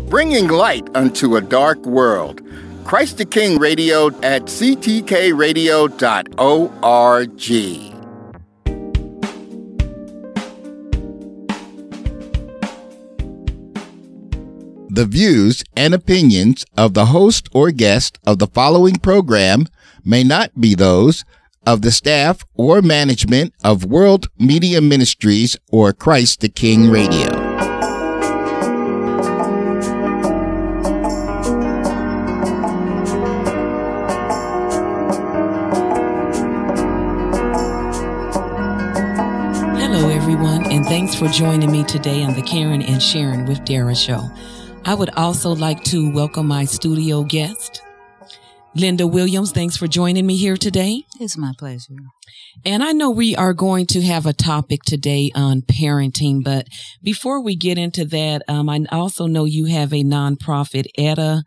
bringing light unto a dark world. Christ the King Radio at ctkradio.org. The views and opinions of the host or guest of the following program may not be those of the staff or management of World Media Ministries or Christ the King Radio. Hello, everyone, and thanks for joining me today on the Karen and Sharon with Dara show. I would also like to welcome my studio guest, Linda Williams. Thanks for joining me here today. It's my pleasure. And I know we are going to have a topic today on parenting, but before we get into that, I also know you have a nonprofit, Etta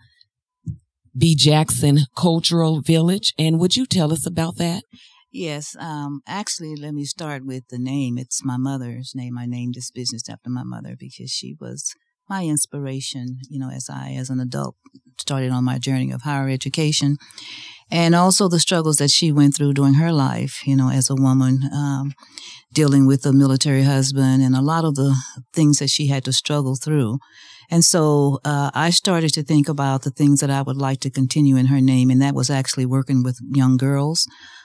B. Jackson Cultural Village. And would you tell us about that? Yes. Actually, let me start with the name. It's my mother's name. I named this business after my mother because she was my inspiration, as an adult started on my journey of higher education, and also the struggles that she went through during her life, as a woman, dealing with a military husband and a lot of the things that she had to struggle through. And so I started to think about the things that I would like to continue in her name, and that was actually working with young girls.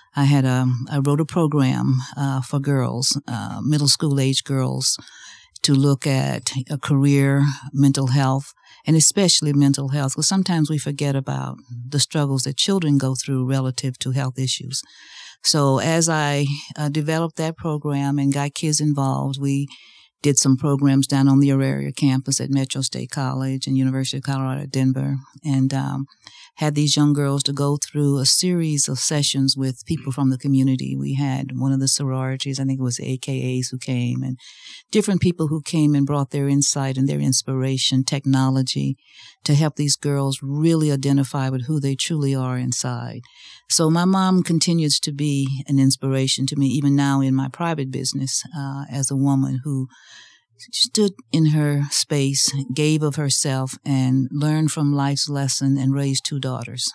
I wrote a program for girls, middle school age girls, to look at a career, mental health, and especially mental health, because sometimes we forget about the struggles that children go through relative to health issues. So as I developed that program and got kids involved, we did some programs down on the Auraria campus at Metro State College and University of Colorado at Denver, and had these young girls to go through a series of sessions with people from the community. We had one of the sororities, I think it was AKAs, who came, and different people who came and brought their insight and their inspiration, technology, to help these girls really identify with who they truly are inside. So my mom continues to be an inspiration to me, even now in my private business, as a woman who stood in her space, gave of herself, and learned from life's lesson and raised two daughters.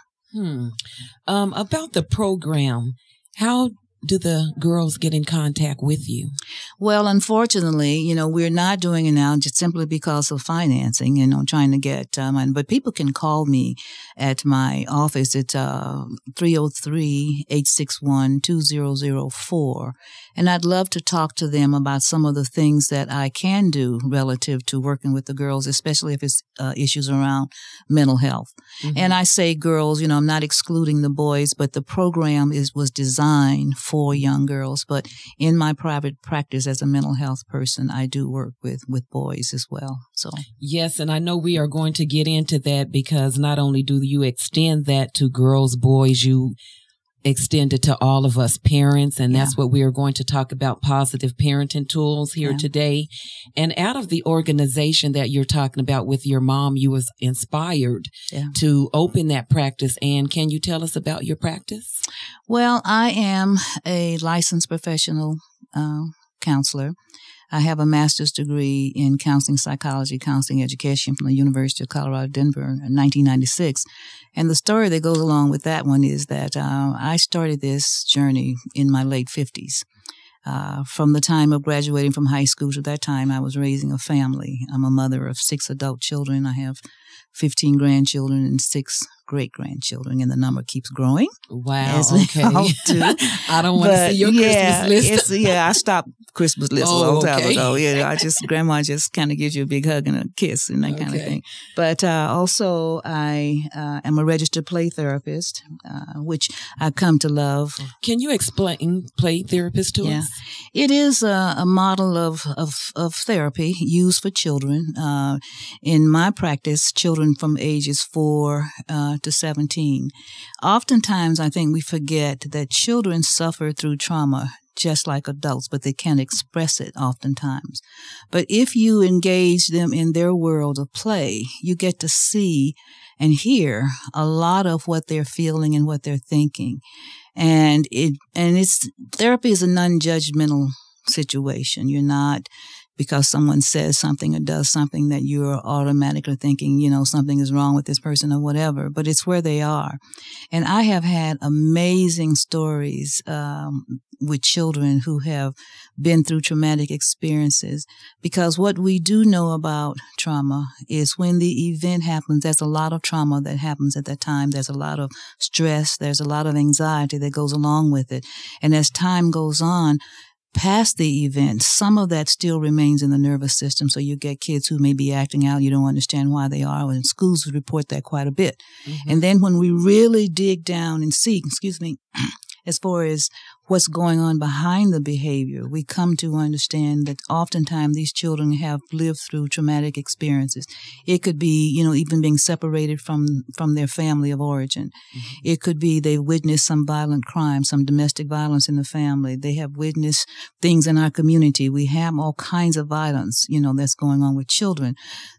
About the program, how do the girls get in contact with you? Well, unfortunately, we're not doing it now just simply because of financing, trying to get money. But people can call me at my office. It's 303-861-2004. And I'd love to talk to them about some of the things that I can do relative to working with the girls, especially if it's issues around mental health. Mm-hmm. And I say girls, I'm not excluding the boys, but the program was designed for young girls. But in my private practice as a mental health person, I do work with boys as well. So yes, and I know we are going to get into that because not only do you extend that to girls, boys, you extend it to all of us parents, and that's what we are going to talk about, positive parenting tools here today. And out of the organization that you're talking about with your mom, you was inspired to open that practice. And can you tell us about your practice? Well, I am a licensed professional counselor. I have a master's degree in counseling psychology, counseling education from the University of Colorado, Denver in 1996. And the story that goes along with that one is that I started this journey in my late 50s. From the time of graduating from high school to that time, I was raising a family. I'm a mother of 6 adult children. I have 15 grandchildren and 6 great-grandchildren, and the number keeps growing. Wow, okay. I don't want to see your Christmas list. I stopped Christmas list a long time ago. Grandma just kind of gives you a big hug and a kiss and that kind of thing. But also, I am a registered play therapist, which I've come to love. Can you explain play therapist to us? It is a model of therapy used for children. In my practice, children from ages 4 to 17. Oftentimes, I think we forget that children suffer through trauma just like adults, but they can't express it oftentimes. But if you engage them in their world of play, you get to see and hear a lot of what they're feeling and what they're thinking. Therapy is a non-judgmental situation. You're not because someone says something or does something that you're automatically thinking, something is wrong with this person or whatever, but it's where they are. And I have had amazing stories with children who have been through traumatic experiences, because what we do know about trauma is when the event happens, there's a lot of trauma that happens at that time. There's a lot of stress. There's a lot of anxiety that goes along with it. And as time goes on, past the event, some of that still remains in the nervous system. So you get kids who may be acting out. You don't understand why they are. And schools report that quite a bit. Mm-hmm. And then when we really dig down and see, as far as what's going on behind the behavior, we come to understand that oftentimes these children have lived through traumatic experiences. It could be, even being separated from their family of origin. Mm-hmm. It could be they witnessed some violent crime, some domestic violence in the family. They have witnessed things in our community. We have all kinds of violence, that's going on with children.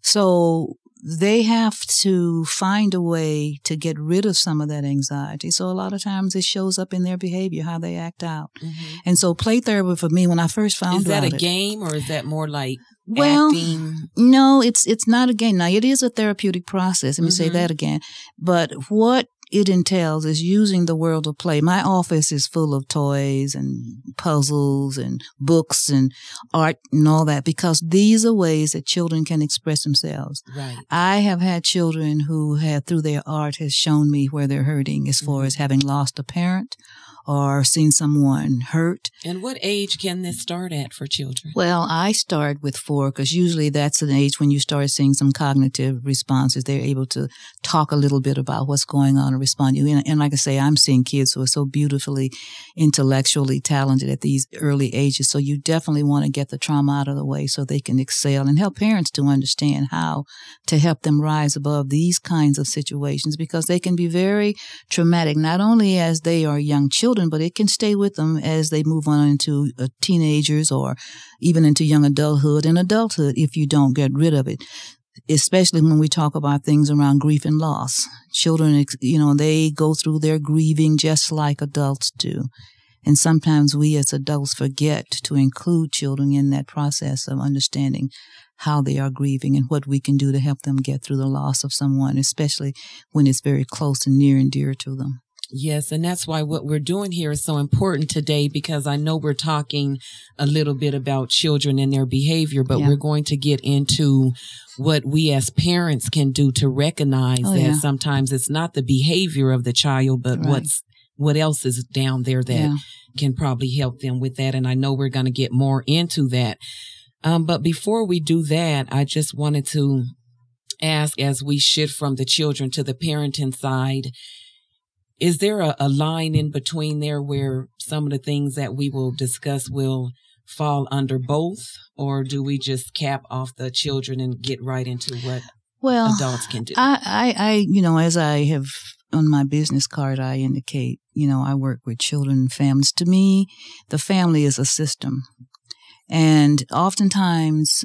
So they have to find a way to get rid of some of that anxiety. So a lot of times it shows up in their behavior, how they act out. Mm-hmm. And so play therapy for me, when I first found out. Is that a game, or is that more like acting? No, it's not a game. Now, it is a therapeutic process. Let me say that again. But what it entails is using the world of play. My office is full of toys and puzzles and books and art and all that, because these are ways that children can express themselves. Right. I have had children who have, through their art, has shown me where they're hurting, as far as having lost a parent or seen someone hurt. And what age can this start at for children? Well, I start with 4, because usually that's an age when you start seeing some cognitive responses. They're able to talk a little bit about what's going on and respond. And like I say, I'm seeing kids who are so beautifully intellectually talented at these early ages. So you definitely want to get the trauma out of the way so they can excel, and help parents to understand how to help them rise above these kinds of situations, because they can be very traumatic, not only as they are young children, but it can stay with them as they move on into teenagers, or even into young adulthood and adulthood, if you don't get rid of it. Especially when we talk about things around grief and loss. Children, they go through their grieving just like adults do. And sometimes we as adults forget to include children in that process of understanding how they are grieving and what we can do to help them get through the loss of someone, especially when it's very close and near and dear to them. Yes, and that's why what we're doing here is so important today, because I know we're talking a little bit about children and their behavior, but we're going to get into what we as parents can do to recognize that sometimes it's not the behavior of the child, but what else is down there that can probably help them with that. And I know we're going to get more into that. But before we do that, I just wanted to ask, as we shift from the children to the parenting side, is there a line in between there where some of the things that we will discuss will fall under both, or do we just cap off the children and get right into what adults can do? I as I have on my business card, I indicate, I work with children and families. To me, the family is a system. And oftentimes,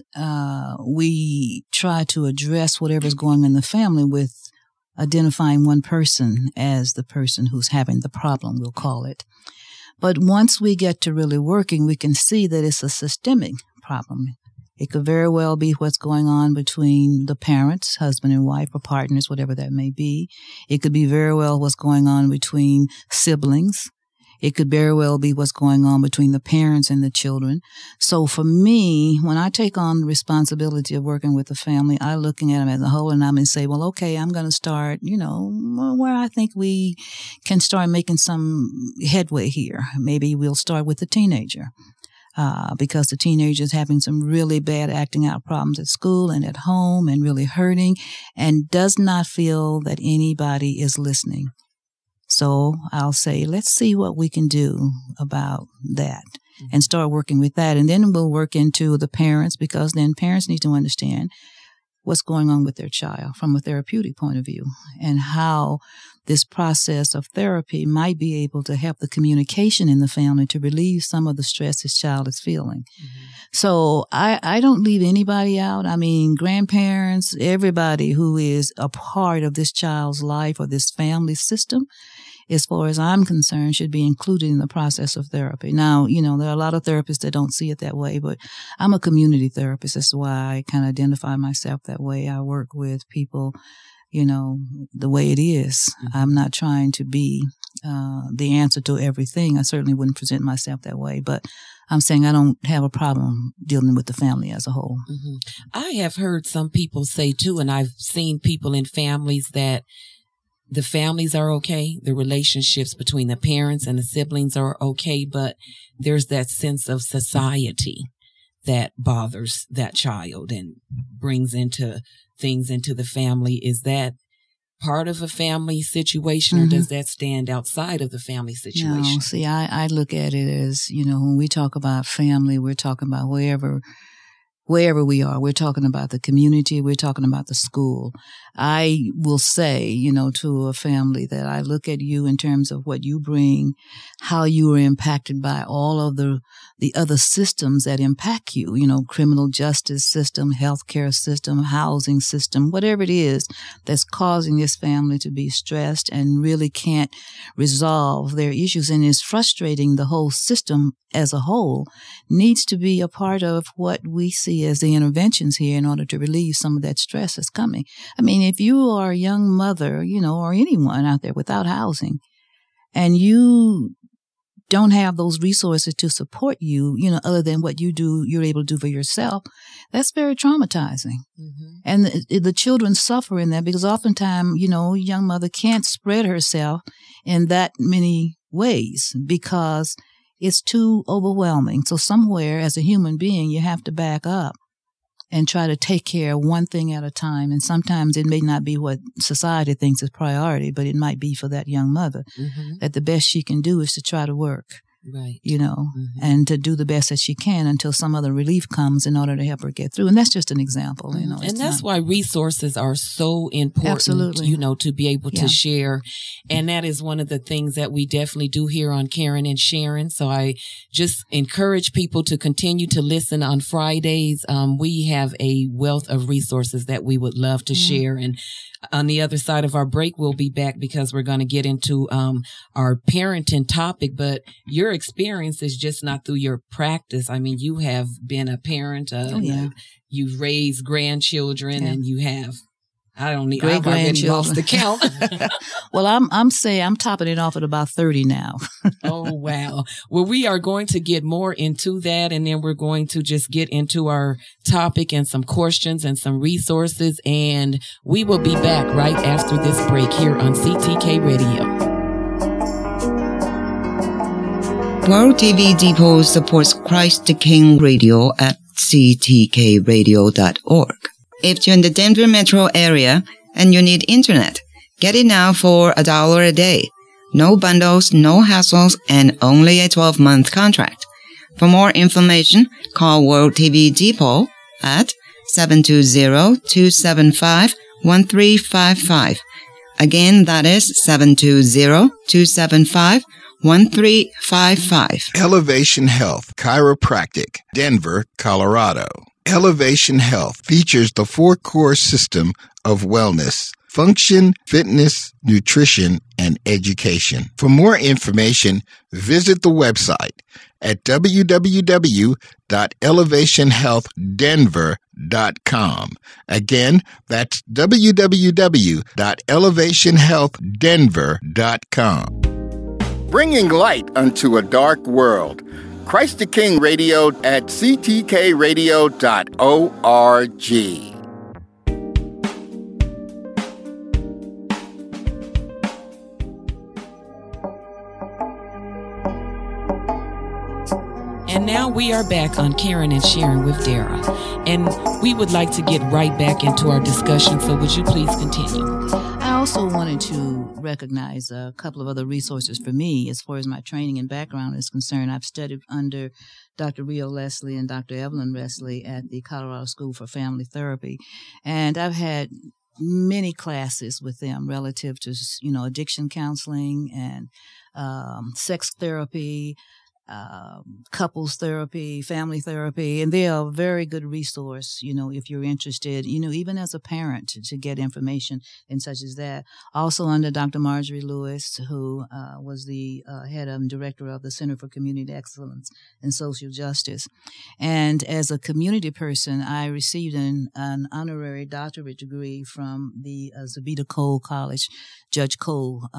we try to address whatever's going on in the family with identifying one person as the person who's having the problem, we'll call it. But once we get to really working, we can see that it's a systemic problem. It could very well be what's going on between the parents, husband and wife, or partners, whatever that may be. It could be very well what's going on between siblings. It could very well be what's going on between the parents and the children. So for me, when I take on the responsibility of working with the family, I'm looking at them as a whole, and I'm going to say, well, okay, I'm going to start, where I think we can start making some headway here. Maybe we'll start with the teenager. Because the teenager is having some really bad acting out problems at school and at home and really hurting, and does not feel that anybody is listening. So I'll say, let's see what we can do about that and start working with that. And then we'll work into the parents, because then parents need to understand what's going on with their child from a therapeutic point of view, and how this process of therapy might be able to help the communication in the family to relieve some of the stress this child is feeling. Mm-hmm. So I don't leave anybody out. I mean, grandparents, everybody who is a part of this child's life or this family system as far as I'm concerned, should be included in the process of therapy. Now, there are a lot of therapists that don't see it that way, but I'm a community therapist. That's why I kind of identify myself that way. I work with people, the way it is. I'm not trying to be the answer to everything. I certainly wouldn't present myself that way, but I'm saying I don't have a problem dealing with the family as a whole. Mm-hmm. I have heard some people say too, and I've seen people in families that the families are okay. The relationships between the parents and the siblings are okay, but there's that sense of society that bothers that child and brings things into the family. Is that part of a family situation, or does that stand outside of the family situation? No, see, I look at it as, when we talk about family, we're talking about wherever we are. We're talking about the community. We're talking about the school. I will say, to a family that I look at you in terms of what you bring, how you are impacted by all of the other systems that impact you, criminal justice system, healthcare system, housing system, whatever it is that's causing this family to be stressed and really can't resolve their issues and is frustrating the whole system as a whole, needs to be a part of what we see as the interventions here in order to relieve some of that stress that's coming. I mean, if you are a young mother, or anyone out there without housing, and you don't have those resources to support you, other than what you're able to do for yourself, that's very traumatizing. Mm-hmm. And the children suffer in that because oftentimes, a young mother can't spread herself in that many ways because it's too overwhelming. So somewhere as a human being, you have to back up and try to take care of one thing at a time. And sometimes it may not be what society thinks is priority, but it might be for that young mother that the best she can do is to try to work. Right. And to do the best that she can until some other relief comes in order to help her get through. And that's just an example, And that's why resources are so important, absolutely, to be able to share. And that is one of the things that we definitely do here on Caring and Sharing. So I just encourage people to continue to listen on Fridays. We have a wealth of resources that we would love to share. And on the other side of our break, we'll be back because we're going to get into our parenting topic. But your experience is just not through your practice. I mean, you have been a parent. You've raised grandchildren, and you have. I've already lost the count. Well, I'm topping it off at about 30 now. Oh, wow. Well, we are going to get more into that, and then we're going to just get into our topic and some questions and some resources, and we will be back right after this break here on CTK Radio. World TV Depot supports Christ the King Radio at ctkradio.org. If you're in the Denver metro area and you need internet, get it now for $1 a day. No bundles, no hassles, and only a 12-month contract. For more information, call World TV Depot at 720-275-1355. Again, that is 720-275-1355. Elevation Health Chiropractic, Denver, Colorado. Elevation Health features the 4-core system of wellness: function, fitness, nutrition, and education. For more information, visit the website at www.elevationhealthdenver.com. Again, that's www.elevationhealthdenver.com. Bringing light unto a dark world. Christ the King Radio at ctkradio.org. And now we are back on Caring and Sharing with Dara. And we would like to get right back into our discussion, so would you please continue? I also wanted to recognize a couple of other resources for me as far as my training and background is concerned. I've studied under Dr. Rio Leslie and Dr. Evelyn Leslie at the Colorado School for Family Therapy. And I've had many classes with them relative to, addiction counseling and sex therapy, couples therapy, family therapy, and they are a very good resource, if you're interested, even as a parent to get information and such as that. Also under Dr. Marjorie Lewis, who was the head and director of the Center for Community Excellence and Social Justice. And as a community person, I received an honorary doctorate degree from the Zebeda Cole College. Judge Cole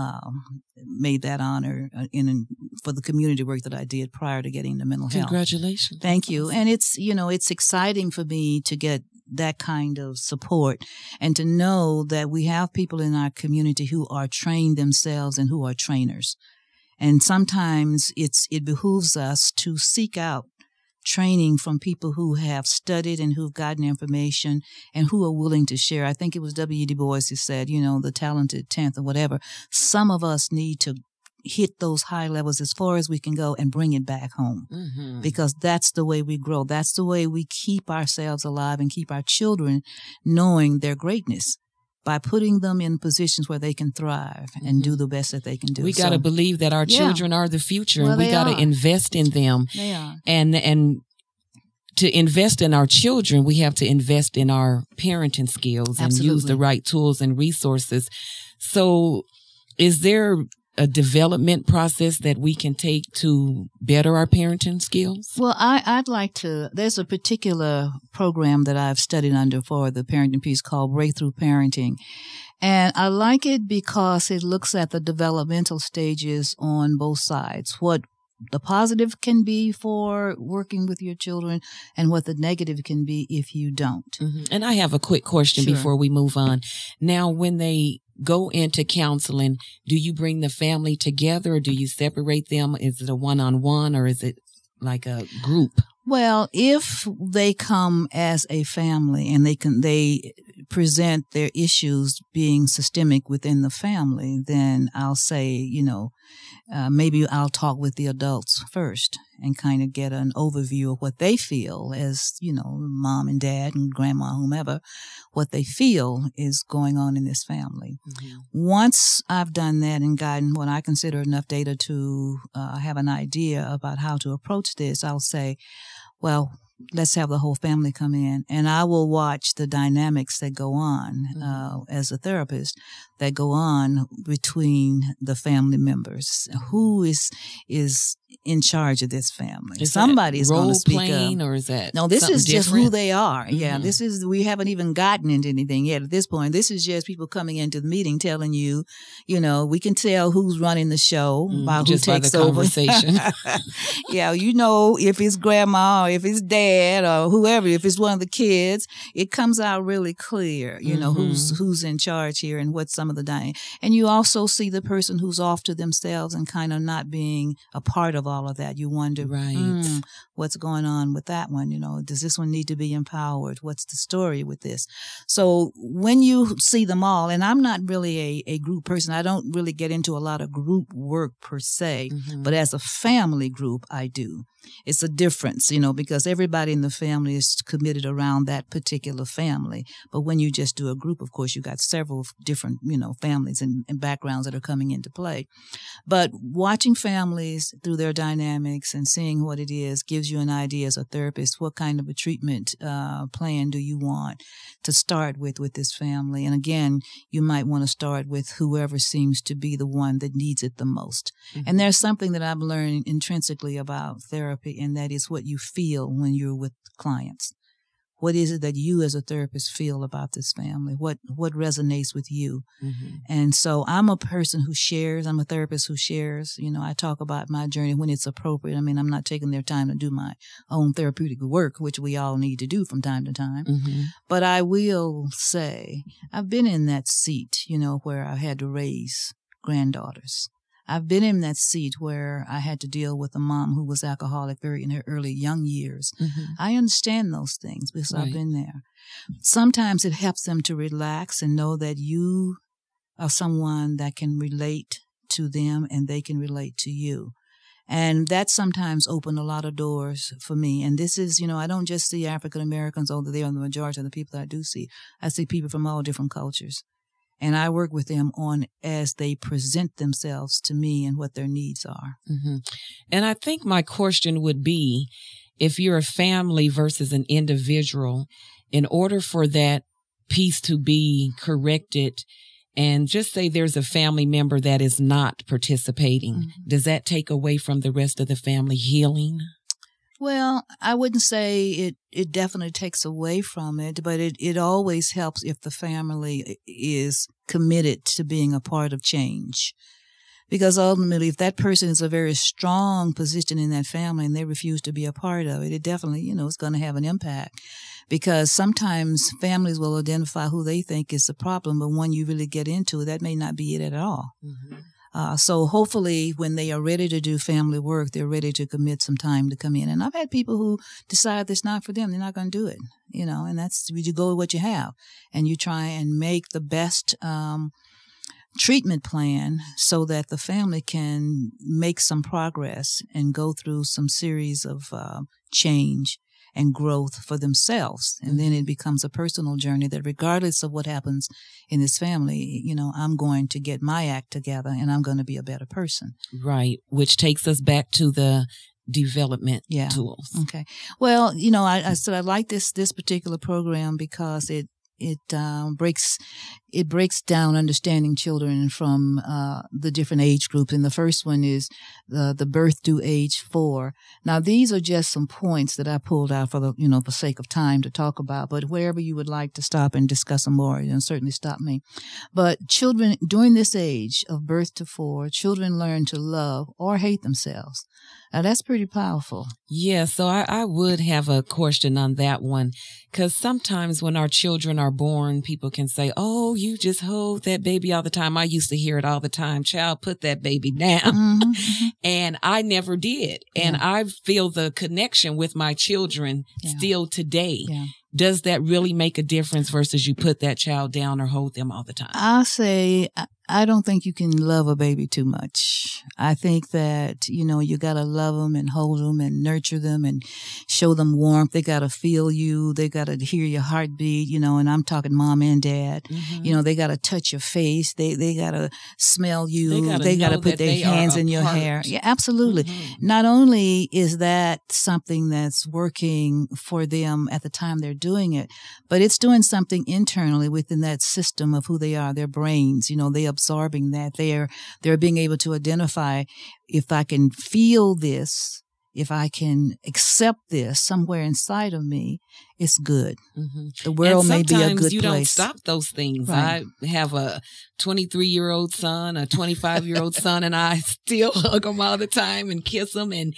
made that honor for the community work that I did prior to getting into mental health. Congratulations. Thank you. And it's exciting for me to get that kind of support and to know that we have people in our community who are trained themselves and who are trainers. And sometimes it behooves us to seek out training from people who have studied and who've gotten information and who are willing to share. I think it was W. Du Bois who said, the talented 10th or whatever. Some of us need to hit those high levels as far as we can go and bring it back home, because that's the way we grow. That's the way we keep ourselves alive and keep our children knowing their greatness, by putting them in positions where they can thrive and do the best that they can do. We got to believe that our children are the future, and we got to invest in them. They are. And to invest in our children, we have to invest in our parenting skills and use the right tools and resources. So is there a development process that we can take to better our parenting skills? Well, I'd like to, there's a particular program that I've studied under for the parenting piece called Breakthrough Parenting. And I like it because it looks at the developmental stages on both sides, what the positive can be for working with your children and what the negative can be if you don't. And I have a quick question before we move on. Now, when they go into counseling, do you bring the family together or do you separate them? Is it a one-on-one or is it like a group? Well, if they come as a family and they present their issues being systemic within the family, then I'll say, maybe I'll talk with the adults first and kind of get an overview of what they feel as, mom and dad and grandma, whomever, what they feel is going on in this family. Once I've done that and gotten what I consider enough data to have an idea about how to approach this, I'll say, well, let's have the whole family come in, and I will watch the dynamics that go on as a therapist that go on between the family members. Who is in charge of this family? Somebody is going to speak up. Or is that no? This is just different? who they are. Yeah, we haven't even gotten into anything yet at this point. This is just people coming into the meeting telling you, we can tell who's running the show by who takes over. Conversation. Yeah, if it's grandma or if it's dad or whoever, if it's one of the kids, it comes out really clear, who's in charge here and what some of the dynamics. And you also see the person who's off to themselves and kind of not being a part of all of that. You wonder, what's going on with that one? Does this one need to be empowered? What's the story with this? So when you see them all, and I'm not really a group person, I don't really get into a lot of group work per se, but as a family group, I do. It's a difference, because everybody in the family is committed around that particular family. But when you just do a group, of course, you got several different, families and backgrounds that are coming into play. But watching families through their dynamics and seeing what it is gives you an idea as a therapist, what kind of a treatment plan do you want to start with this family? And again, you might want to start with whoever seems to be the one that needs it the most. And there's something that I've learned intrinsically about therapy, and that is what you feel when you're with clients. What is it that you as a therapist feel about this family? What resonates with you? And so I'm a person who shares. I'm a therapist who shares. I talk about my journey when it's appropriate. I mean, I'm not taking their time to do my own therapeutic work, which we all need to do from time to time. But I will say I've been in that seat, where I had to raise granddaughters. I've been in that seat where I had to deal with a mom who was alcoholic very in her early young years. I understand those things because I've been there. Sometimes it helps them to relax and know that you are someone that can relate to them and they can relate to you. And that sometimes opened a lot of doors for me. And this is, I don't just see African Americans, although they are the majority of the people that I do see. I see people from all different cultures. And I work with them on as they present themselves to me and what their needs are. Mm-hmm. And I think my question would be, if you're a family versus an individual, in order for that piece to be corrected, and just say there's a family member that is not participating, mm-hmm. does that take away from the rest of the family healing? Well, I wouldn't say it definitely takes away from it, but it always helps if the family is committed to being a part of change. Because ultimately, if that person is a very strong position in that family and they refuse to be a part of it, it definitely, is going to have an impact. Because sometimes families will identify who they think is the problem, but when you really get into it, that may not be it at all. Mm-hmm. So hopefully when they are ready to do family work, they're ready to commit some time to come in. And I've had people who decide it's not for them. They're not going to do it, and that's, you go with what you have and you try and make the best, treatment plan so that the family can make some progress and go through some series of, change and growth for themselves. And then it becomes a personal journey that regardless of what happens in this family, I'm going to get my act together and I'm going to be a better person. Right. Which takes us back to the development tools. Okay. Well, I said I like this particular program because it breaks down understanding children from the different age groups. And the first one is the birth to age 4. Now, these are just some points that I pulled out for for sake of time to talk about. But wherever you would like to stop and discuss them more, certainly stop me. But children during this age of birth to 4, children learn to love or hate themselves. Now, that's pretty powerful. Yeah, so I would have a question on that one, because sometimes when our children are born, people can say, oh, you just hold that baby all the time. I used to hear it all the time. Child, put that baby down. Mm-hmm. And I never did. And I feel the connection with my children still today. Yeah. Does that really make a difference versus you put that child down or hold them all the time? I'll say I don't think you can love a baby too much. I think that, you got to love them and hold them and nurture them and show them warmth. They got to feel you. They got to hear your heartbeat, and I'm talking mom and dad. Mm-hmm. They got to touch your face. They got to smell you. They got to put their hands in your hair. Yeah, absolutely. Mm-hmm. Not only is that something that's working for them at the time they're doing it, but it's doing something internally within that system of who they are, their brains, they absorbing that. They're being able to identify, if I can feel this, if I can accept this somewhere inside of me, it's good. Mm-hmm. The world may be a good place. You don't stop those things. Right. I have a 23-year-old son, a 25-year-old son, and I still hug them all the time and kiss them. And,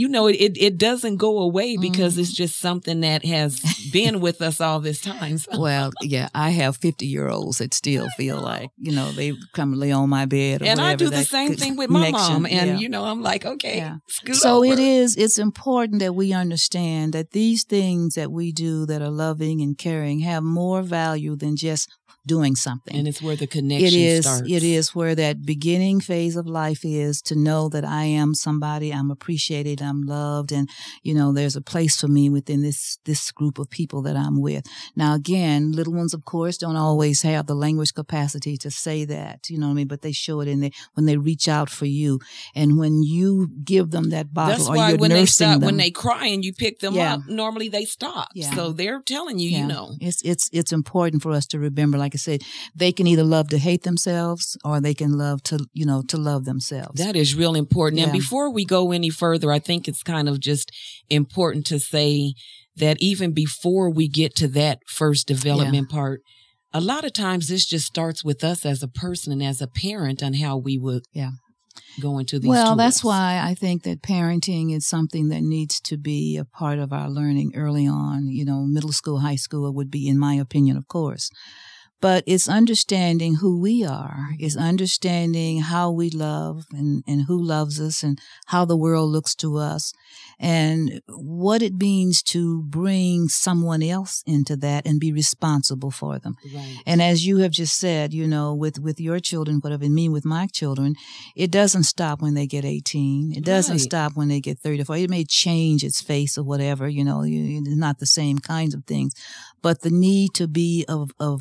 it doesn't go away because it's just something that has been with us all this time. So. Well, yeah, I have 50-year-olds that still feel like, they come lay on my bed or and whatever. I do the same thing with my mom. And, I'm like, okay, so it's important that we understand that these things that we do that are loving and caring have more value than just doing something. And it's where the connection starts. It is where that beginning phase of life is, to know that I am somebody, I'm appreciated, I'm loved, and, there's a place for me within this group of people that I'm with. Now, again, little ones, of course, don't always have the language capacity to say that, but they show it when they reach out for you. And when you give them that bottle, that's or why you're when nursing them. When they cry and you pick them up, normally they stop. Yeah. So they're telling you, It's important for us to remember, like I said, they can either love to hate themselves or they can love to love themselves. That is real important. Yeah. And before we go any further, I think it's kind of just important to say that even before we get to that first development part, a lot of times this just starts with us as a person and as a parent on how we would go into these tools. That's why I think that parenting is something that needs to be a part of our learning early on. Middle school, high school would be, in my opinion, of course. But it's understanding who we are, it's understanding how we love and who loves us and how the world looks to us and what it means to bring someone else into that and be responsible for them. Right. And as you have just said, with your children, whatever it means with my children, it doesn't stop when they get 18. It doesn't stop when they get 34. It may change its face or whatever, it's not the same kinds of things. But the need to be of comfort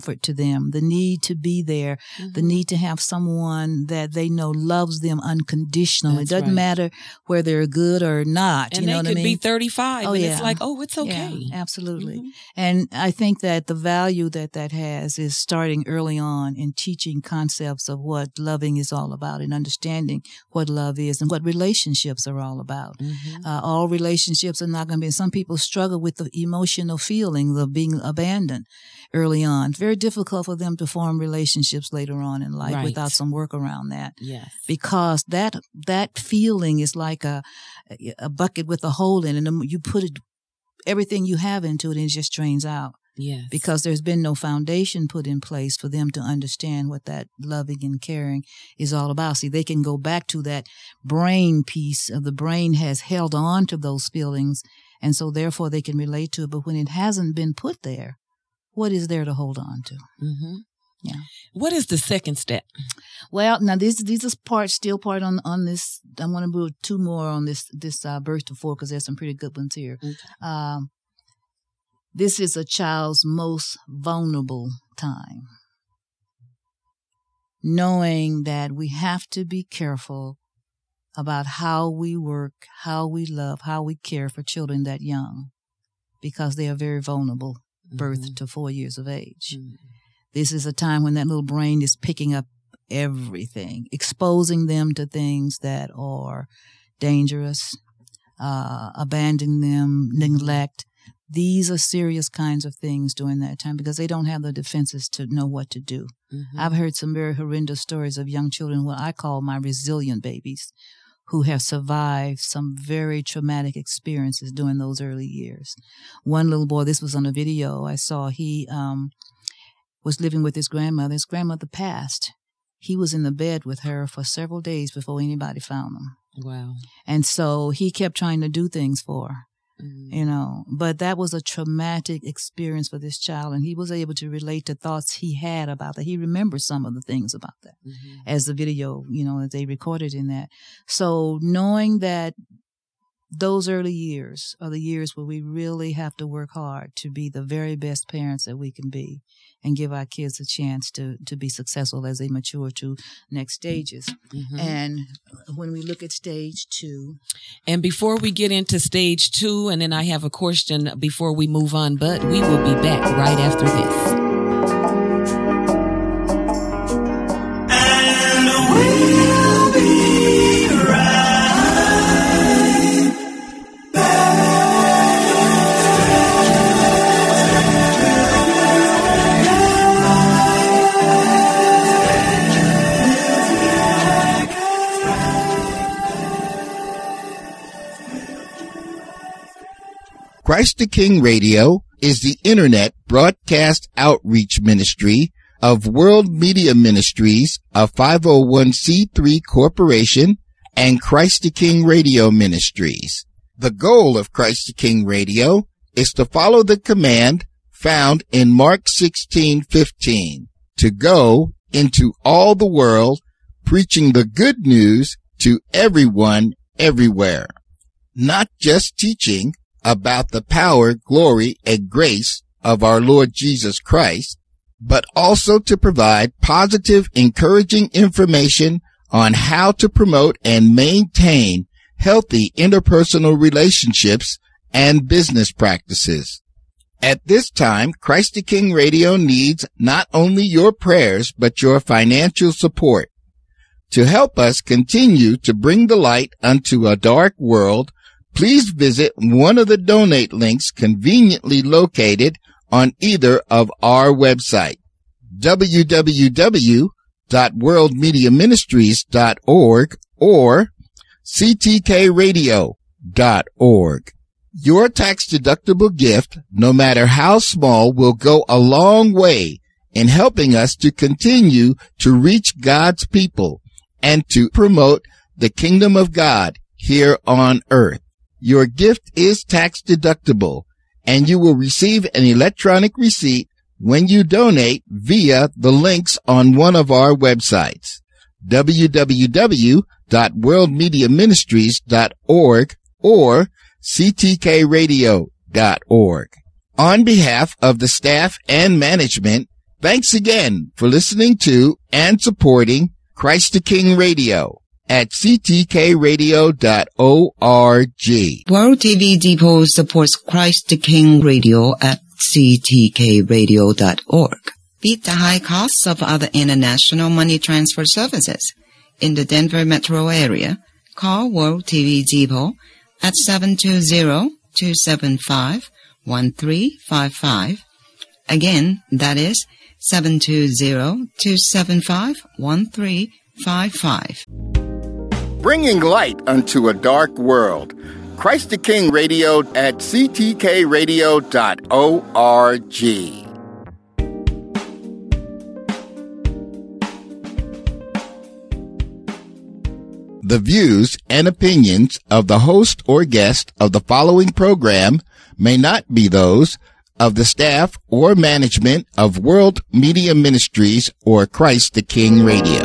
comfort to them, the need to be there, the need to have someone that they know loves them unconditionally. It doesn't matter whether they're good or not. And you know they what could I mean? be 35 and it's like, oh, it's okay. Yeah, absolutely. And I think that the value that has is starting early on in teaching concepts of what loving is all about and understanding what love is and what relationships are all about. All relationships are not going to be, some people struggle with the emotional feelings of being abandoned early on. It's very difficult for them to form relationships later on in life without some work around that. Yes. Because that feeling is like a bucket with a hole in it, and you put everything you have into it and it just drains out. Yes. Because there's been no foundation put in place for them to understand what that loving and caring is all about. See, they can go back to that brain piece of the brain has held on to those feelings, and so therefore they can relate to it. But when it hasn't been put there, what is there to hold on to? Yeah. What is the second step? Well, now these are still part on this. I want to move 2 more on this birth to 4 because there's some pretty good ones here. Okay. This is a child's most vulnerable time. Knowing that we have to be careful about how we work, how we love, how we care for children that young, because they are very vulnerable, birth to 4 years of age. This is a time when that little brain is picking up everything, exposing them to things that are dangerous, abandoning them, neglect. These are serious kinds of things during that time because they don't have the defenses to know what to do. I've heard some very horrendous stories of young children, what I call my resilient babies, who have survived some very traumatic experiences during those early years. One little boy, this was on a video I saw, he was living with his grandmother. His grandmother passed. He was in the bed with her for several days before anybody found him. Wow. And so he kept trying to do things for her. But that was a traumatic experience for this child, and he was able to relate to thoughts he had about that. He remembers some of the things about that as the video, that they recorded in that. So knowing that those early years are the years where we really have to work hard to be the very best parents that we can be and give our kids a chance to be successful as they mature to next stages. And when we look at stage 2. And before we get into stage 2, and then I have a question before we move on, but we will be back right after this. And we'll be right back. Christ the King Radio is the Internet broadcast outreach ministry of World Media Ministries, a 501c3 corporation, and Christ the King Radio Ministries. The goal of Christ the King Radio is to follow the command found in Mark 16:15, to go into all the world, preaching the good news to everyone, everywhere. Not just teaching about the power, glory, and grace of our Lord Jesus Christ, but also to provide positive, encouraging information on how to promote and maintain healthy interpersonal relationships and business practices. At this time, Christ the King Radio needs not only your prayers, but your financial support. To help us continue to bring the light unto a dark world, please visit one of the donate links conveniently located on either of our websites, www.worldmediaministries.org or ctkradio.org. Your tax-deductible gift, no matter how small, will go a long way in helping us to continue to reach God's people and to promote the kingdom of God here on earth. Your gift is tax-deductible, and you will receive an electronic receipt when you donate via the links on one of our websites, www.worldmediaministries.org or ctkradio.org. On behalf of the staff and management, Thanks again for listening to and supporting Christ the King Radio at ctkradio.org. World TV Depot supports Christ the King Radio at ctkradio.org. Beat the high costs of other international money transfer services. In the Denver metro area, call World TV Depot at 720-275-1355. Again, that is 720-275-1355. Bringing light unto a dark world. Christ the King Radio at ctkradio.org. The views and opinions of the host or guest of the following program may not be those of the staff or management of World Media Ministries or Christ the King Radio.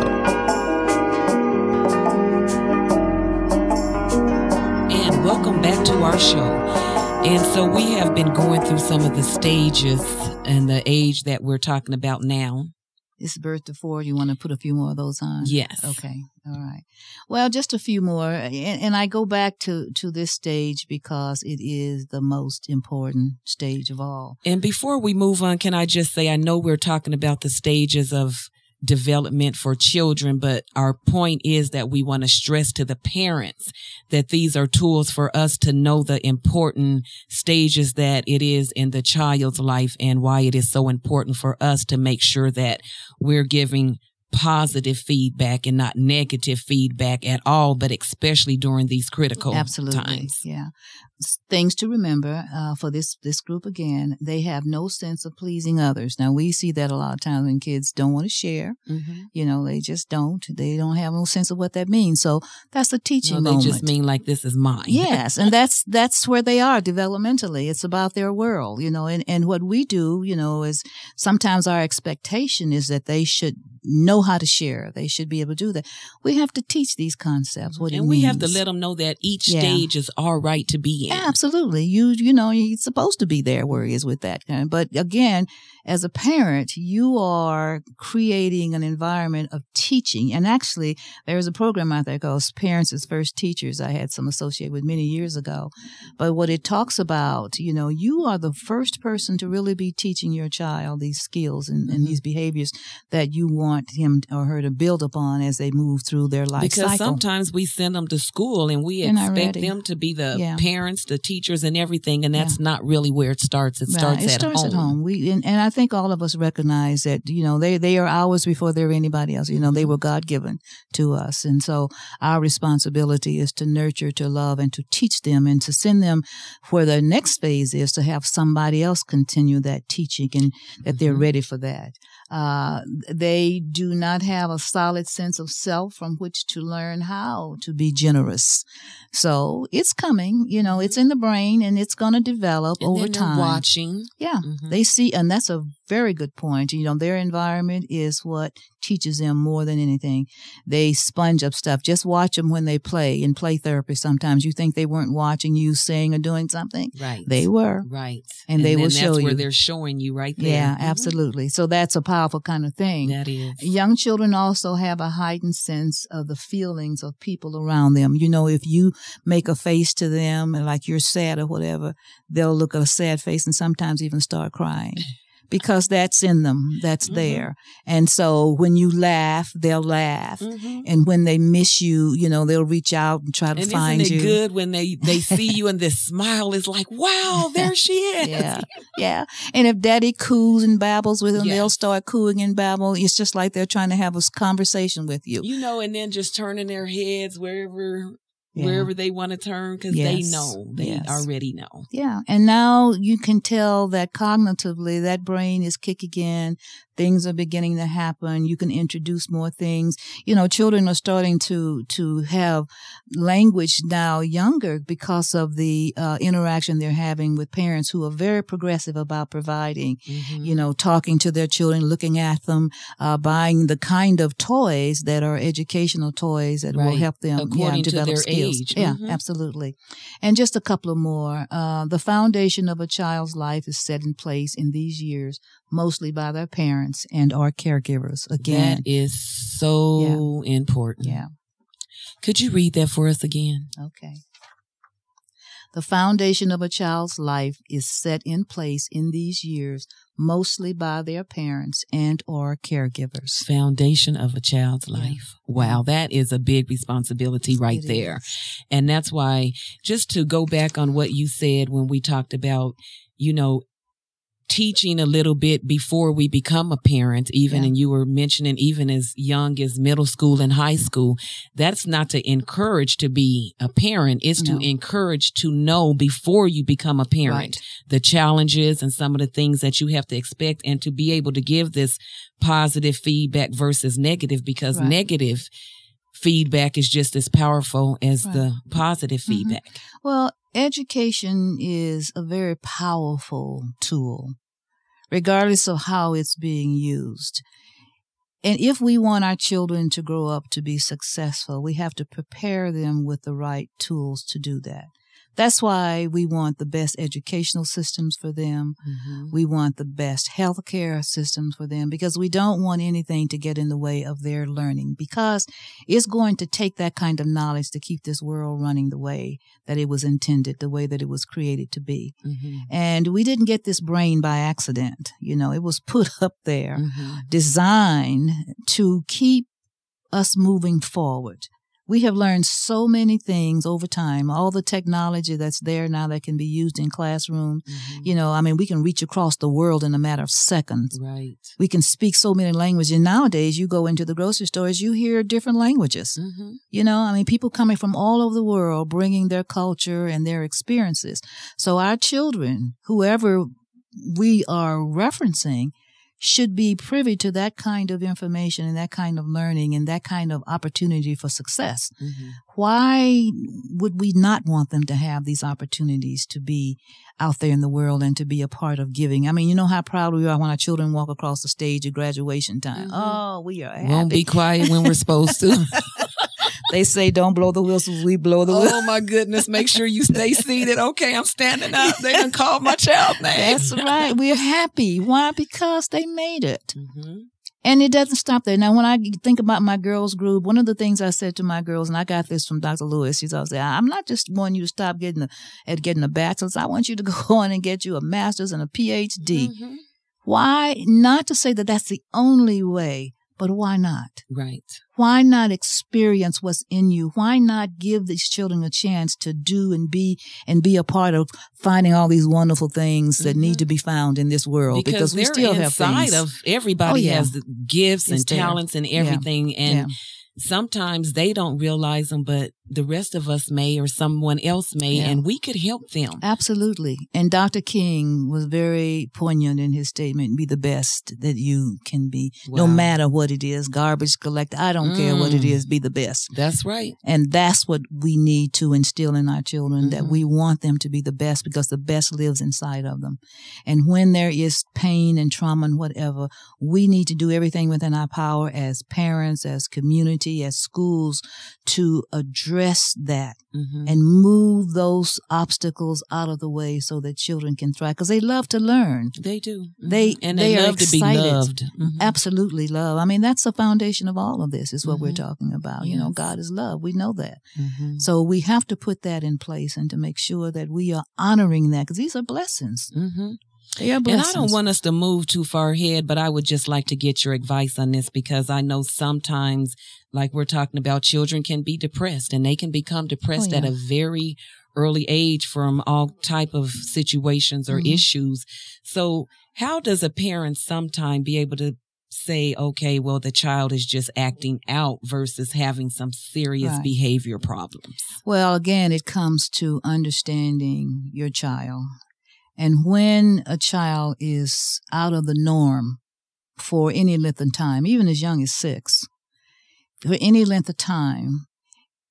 And welcome back to our show. And so we have been going through some of the stages and the age that we're talking about now. It's birth to 4. You want to put a few more of those on? Yes. Okay. All right. Well, just a few more. And I go back to this stage because it is the most important stage of all. And before we move on, can I just say, I know we're talking about the stages of development for children, but our point is that we want to stress to the parents that these are tools for us to know the important stages that it is in the child's life and why it is so important for us to make sure that we're giving positive feedback and not negative feedback at all, but especially during these critical times. Yeah. Things to remember for this group again, they have no sense of pleasing others. Now, we see that a lot of times when kids don't want to share. Mm-hmm. You know, they just don't. They don't have no sense of what that means. So that's a teaching moment. They just mean like, this is mine. Yes, and that's where they are developmentally. It's about their world, you know, and what we do, you know, is sometimes our expectation is that they should know how to share. They should be able to do that. We have to teach these concepts, what it means. And we have to let them know that each stage is our right to be in. Absolutely. You know, you're supposed to be there where he is with that. But again, as a parent, you are creating an environment of teaching. And actually, there's a program out there called Parents as First Teachers. I had some associated with many years ago. But what it talks about, you know, you are the first person to really be teaching your child these skills and these behaviors that you want him or her to build upon as they move through their life cycle. Because sometimes we send them to school and we expect them to be the parents, the teachers, and everything, and that's not really where it starts. It starts at home. And I think all of us recognize that, you know, they are ours before they're anybody else. You know, they were God-given to us. And so our responsibility is to nurture, to love, and to teach them and to send them where the next phase is to have somebody else continue that teaching and that they're ready for that. They do not have a solid sense of self from which to learn how to be generous. So it's coming, you know, it's in the brain and it's going to develop over time. Watching. Yeah. They see, and that's a very good point. You know, their environment is what teaches them more than anything. They sponge up stuff. Just watch them when they play in play therapy. Sometimes you think they weren't watching you sing or doing something. Right. They were. Right. And they will show you. That's where they're showing you right there. Yeah, absolutely. So that's a powerful kind of thing. That is. Young children also have a heightened sense of the feelings of people around them. You know, if you make a face to them and like you're sad or whatever, they'll look at a sad face and sometimes even start crying. Because that's in them, that's there. And so when you laugh, they'll laugh. And when they miss you, you know, they'll reach out and try to find you. Isn't it good when they see you and this smile is like, wow, there she is. Yeah. And if daddy coos and babbles with them, they'll start cooing and babble. It's just like they're trying to have a conversation with you. You know, and then just turning their heads wherever they want to turn because they know. They already know. Yeah. And now you can tell that cognitively that brain is kicking in. Things are beginning to happen. You can introduce more things. You know, children are starting to have language now younger because of the interaction they're having with parents who are very progressive about providing, you know, talking to their children, looking at them, buying the kind of toys that are educational toys that will help them according to develop their skills. age. Yeah, absolutely. And just a couple of more. The foundation of a child's life is set in place in these years, mostly by their parents. parents and or caregivers. Again, that is so important. Yeah. Could you read that for us again? Okay. The foundation of a child's life is set in place in these years, mostly by their parents and or caregivers. Foundation of a child's life. Wow, that is a big responsibility right there. And that's why, just to go back on what you said when we talked about, teaching a little bit before we become a parent, even, and you were mentioning even as young as middle school and high school, that's not to encourage to be a parent. It's to encourage to know before you become a parent, the challenges and some of the things that you have to expect, and to be able to give this positive feedback versus negative, because negative feedback is just as powerful as the positive feedback. Well, education is a very powerful tool, regardless of how it's being used. And if we want our children to grow up to be successful, we have to prepare them with the right tools to do that. That's why we want the best educational systems for them. We want the best healthcare systems for them, because we don't want anything to get in the way of their learning, because it's going to take that kind of knowledge to keep this world running the way that it was intended, the way that it was created to be. And we didn't get this brain by accident. It was put up there, designed to keep us moving forward. We have learned so many things over time, all the technology that's there now that can be used in classrooms. We can reach across the world in a matter of seconds. Right. We can speak so many languages. And nowadays, you go into the grocery stores, you hear different languages. People coming from all over the world, bringing their culture and their experiences. So our children, whoever we are referencing, should be privy to that kind of information and that kind of learning and that kind of opportunity for success. Why would we not want them to have these opportunities to be out there in the world and to be a part of giving? You know how proud we are when our children walk across the stage at graduation time. Oh, we are happy. Won't be quiet when we're supposed to. They say, don't blow the whistles, we blow the whistles. Oh, my goodness. Make sure you stay seated. Okay, I'm standing up. They done called my child name. That's right. We're happy. Why? Because they made it. And it doesn't stop there. Now, when I think about my girls group, one of the things I said to my girls, and I got this from Dr. Lewis, she's always saying, I'm not just wanting you to stop getting a bachelor's. I want you to go on and get you a master's and a PhD. Why? Not to say that that's the only way, but why not? Right. Why not experience what's in you? Why not give these children a chance to do and be a part of finding all these wonderful things that need to be found in this world? Because we still have things. Of everybody has the gifts and talents and everything. And sometimes they don't realize them, but the rest of us may, or someone else may, and we could help them. Absolutely. And Dr. King was very poignant in his statement, be the best that you can be, no matter what it is, garbage collector, I don't care what it is, be the best. That's right. And that's what we need to instill in our children, that we want them to be the best, because the best lives inside of them. And when there is pain and trauma and whatever, we need to do everything within our power as parents, as community, as schools, to address that and move those obstacles out of the way so that children can thrive, because they love to learn. They do. They love to be loved. Absolutely love. That's the foundation of all of this, is what we're talking about. Yes. God is love. We know that. So we have to put that in place and to make sure that we are honoring that, because these are blessings. They are blessings. And I don't want us to move too far ahead, but I would just like to get your advice on this, because I know sometimes, like we're talking about, children can be depressed, and they can become depressed at a very early age from all type of situations or issues. So how does a parent sometime be able to say, okay, well, the child is just acting out versus having some serious behavior problems? Well, again, it comes to understanding your child. And when a child is out of the norm for any length of time, even as young as 6, for any length of time,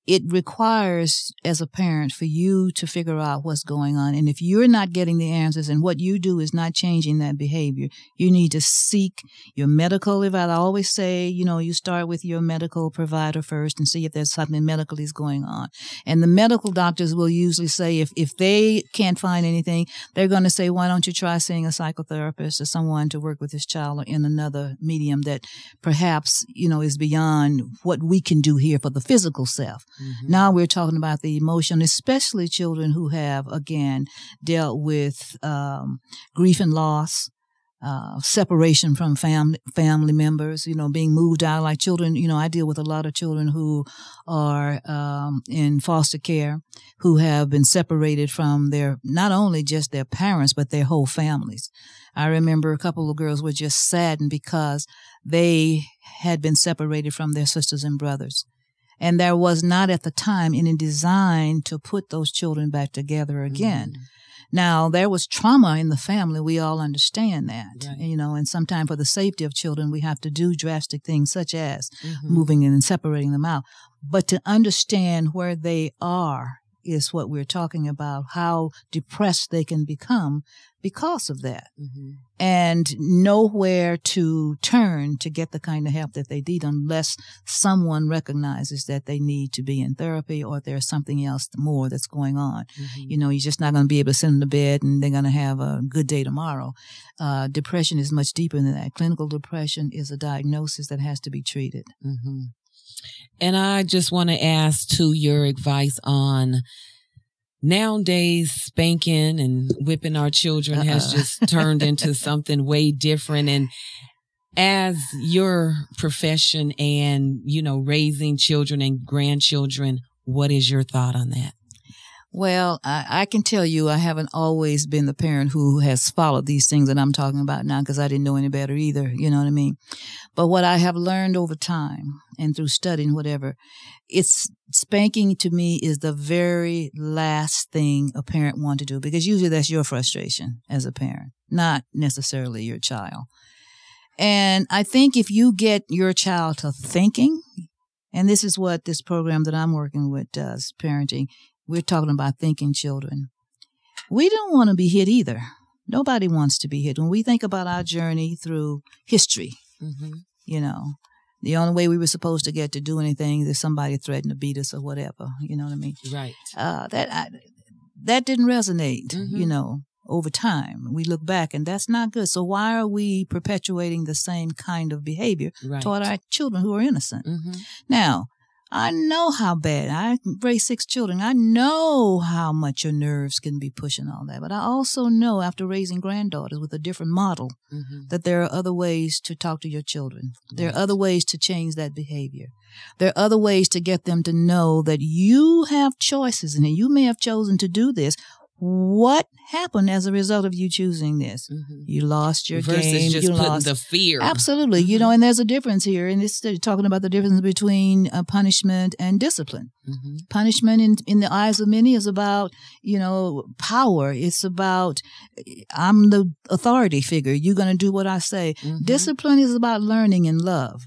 it requires, as a parent, for you to figure out what's going on. And if you're not getting the answers and what you do is not changing that behavior, you need to seek your medical. If I always say, you start with your medical provider first and see if there's something medically is going on. And the medical doctors will usually say if they can't find anything, they're going to say, why don't you try seeing a psychotherapist or someone to work with this child or in another medium that perhaps, is beyond what we can do here for the physical self. Mm-hmm. Now we're talking about the emotion, especially children who have, again, dealt with grief and loss, separation from family members, being moved out. Like children, I deal with a lot of children who are in foster care, who have been separated from not only just their parents, but their whole families. I remember a couple of girls were just saddened because they had been separated from their sisters and brothers. And there was not at the time any design to put those children back together again. Mm-hmm. Now, there was trauma in the family. We all understand that, right. And sometimes for the safety of children, we have to do drastic things such as moving in and separating them out. But to understand where they are is what we're talking about, how depressed they can become because of that. Mm-hmm. And nowhere to turn to get the kind of help that they need unless someone recognizes that they need to be in therapy or there's something else more that's going on. Mm-hmm. You're just not going to be able to send them to bed and they're going to have a good day tomorrow. Depression is much deeper than that. Clinical depression is a diagnosis that has to be treated. Mm-hmm. And I just want to ask to your advice on nowadays spanking and whipping our children has just turned into something way different. And as your profession and, raising children and grandchildren, what is your thought on that? Well, I can tell you I haven't always been the parent who has followed these things that I'm talking about now because I didn't know any better either, you know what I mean? But what I have learned over time and through studying whatever, spanking to me is the very last thing a parent wants to do because usually that's your frustration as a parent, not necessarily your child. And I think if you get your child to thinking, and this is what this program that I'm working with does, parenting, we're talking about thinking children. We don't want to be hit either. Nobody wants to be hit. When we think about our journey through history, the only way we were supposed to get to do anything is if somebody threatened to beat us or whatever. You know what I mean? Right. That didn't resonate, over time. We look back and that's not good. So why are we perpetuating the same kind of behavior toward our children who are innocent? Mm-hmm. Now, I know how bad. I raised 6 children. I know how much your nerves can be pushing all that. But I also know after raising granddaughters with a different model that there are other ways to talk to your children. There are other ways to change that behavior. There are other ways to get them to know that you have choices and you may have chosen to do this. What happened as a result of you choosing this? Mm-hmm. You lost your versus game. Just you putting lost the fear. Absolutely. Mm-hmm. And there's a difference here. And it's talking about the difference between punishment and discipline. Mm-hmm. Punishment in the eyes of many is about, power. It's about, I'm the authority figure. You're going to do what I say. Mm-hmm. Discipline is about learning and love.